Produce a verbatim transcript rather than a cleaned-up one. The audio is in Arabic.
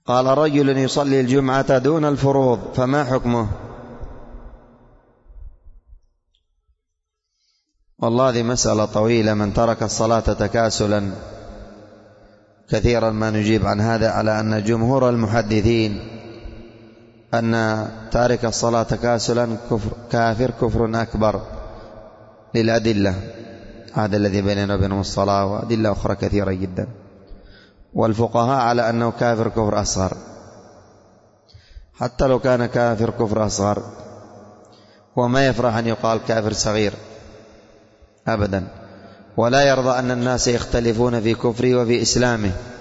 قال رجل يصلي الجمعة دون الفروض فما حكمه؟ والله هذه مسألة طويلة. من ترك الصلاة تكاسلا كثيرا ما نجيب عن هذا، على أن جمهور المحدثين أن تارك الصلاة تكاسلا كفر كافر كفر أكبر للأدلة، هذا الذي بيننا وبينهم الصلاة وأدلة أخرى كثيرة جدا. والفقهاء على أنه كافر كفر أصغر، حتى لو كان كافر كفر أصغر وما يفرح أن يقال كافر صغير أبدا، ولا يرضى أن الناس يختلفون في كفره وفي إسلامه.